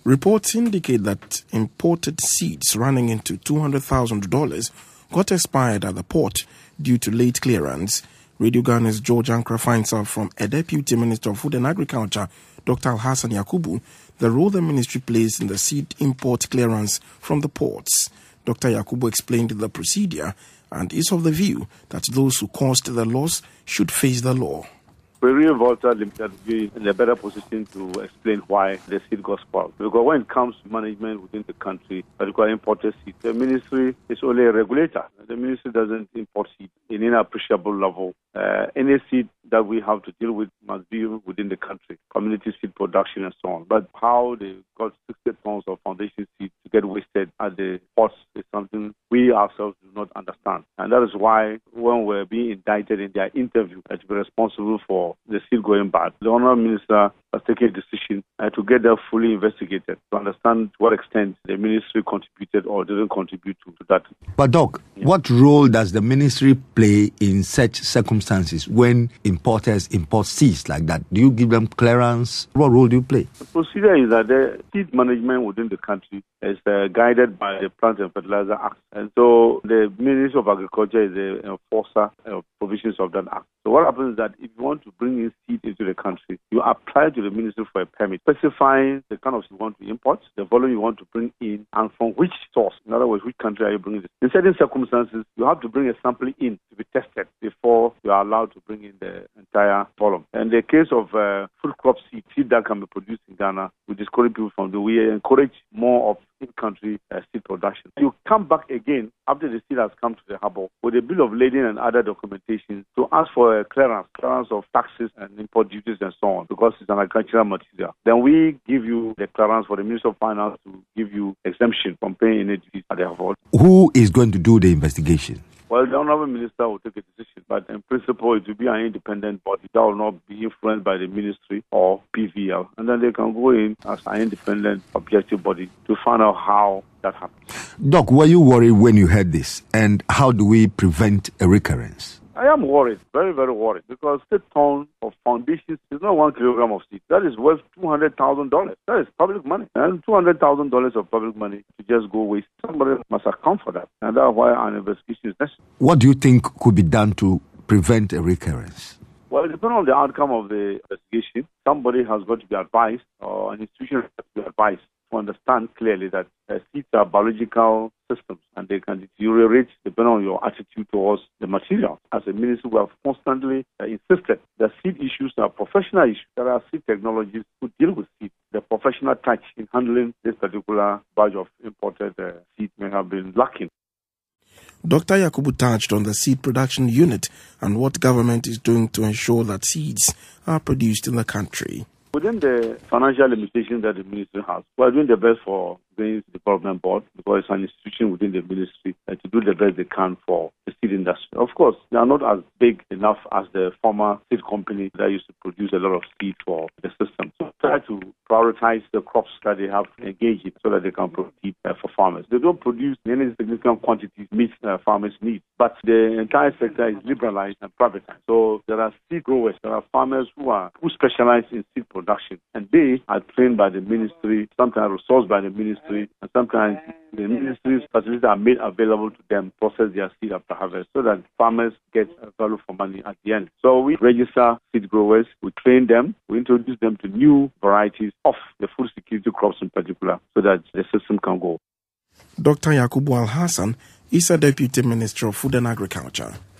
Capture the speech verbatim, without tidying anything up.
Reports indicate that imported seeds running into two hundred thousand dollars got expired at the port due to late clearance. Radio Ghana's George Ankra finds out from a Deputy Minister of Food and Agriculture, Doctor Alhassan Yakubu, the role the ministry plays in the seed import clearance from the ports. Doctor Yakubu explained the procedure and is of the view that those who caused the loss should face the law. Peru Volta Limited will be in a better position to explain why the seed got spoiled. Because when it comes to management within the country, particularly imported seed, the ministry is only a regulator. The ministry doesn't import seed in any appreciable level. Uh, any seed that we have to deal with must be within the country, community seed production and so on. But how they got sixty tons of foundation seed to get wasted at the ports is something we ourselves do not understand. And that is why when we're being indicted in their interview uh, to be responsible for the seed going bad, the Honourable Minister has taken a decision uh, to get that fully investigated to understand to what extent the ministry contributed or didn't contribute to, to that. But Doc, yeah. What role does the ministry play in such circumstances when importers import seeds like that? Do you give them clearance? What role do you play? The procedure is that the seed management within the country is uh, guided by the Plant and Fertilizer Act. And so the Ministry of Agriculture is the enforcer of provisions of that act. So what happens is that if you want to bring in seed into the country, you apply to the ministry for a permit, specifying the kind of seed you want to import, the volume you want to bring in, and from which source. In other words, which country are you bringing this? In certain circumstances, you have to bring a sample in to be tested before you are allowed to bring in the entire volume. In the case of uh, food crop seed, seed that can be produced in Ghana, we discourage people from the we encourage more of in-country uh, seed production. You come back again after the seed has come to the harbour with a bill of lading and other documentation to ask for a clearance, clearance of taxes and import duties and so on, because it's an agricultural material. Then we give you the clearance for the Minister of Finance to give you exemption from paying any duties at the harbour. Who is going to do the investigation? Well, the Honourable Minister will take a decision, but in principle, it will be an independent body that will not be influenced by the ministry or P V L. And then they can go in as an independent, objective body to find out how that happens. Doc, were you worried when you heard this? And how do we prevent a recurrence? I am worried, very, very worried, because the ton of foundations is not one kilogram of seed. That is worth two hundred thousand dollars. That is public money. And two hundred thousand dollars of public money to just go waste. Somebody must account for that. And that's why an investigation is necessary. What do you think could be done to prevent a recurrence? Well, depending on the outcome of the investigation, somebody has got to be advised, or an institution has to be advised to understand clearly that uh, seeds are biological systems and they can deteriorate depending on your attitude towards the material. As a ministry, we have constantly uh, insisted that seed issues are professional issues. There are seed technologies who deal with seed. The professional touch in handling this particular batch of imported uh, seed may have been lacking. Doctor Yakubu touched on the seed production unit and what government is doing to ensure that seeds are produced in the country. Within the financial limitations that the ministry has, we are doing the best for the Development Board, because it's an institution within the ministry, uh, to do the best they can for the seed industry. Of course, they are not as big enough as the former seed company that used to produce a lot of seed for the system. So try to prioritize the crops that they have engaged in so that they can produce uh, for farmers. They don't produce any significant quantities meet uh, farmers' needs, but the entire sector is liberalized and privatized. So there are seed growers, there are farmers who are who specialize in seed production, and they are trained by the ministry, sometimes resourced by the ministry, and sometimes the ministry's facilities are made available to them, process their seed after harvest, so that farmers get value for money at the end. So we register seed growers, we train them, we introduce them to new varieties of the food security crops in particular, so that the system can go. Doctor Yakubu Alhassan is a Deputy Minister of Food and Agriculture.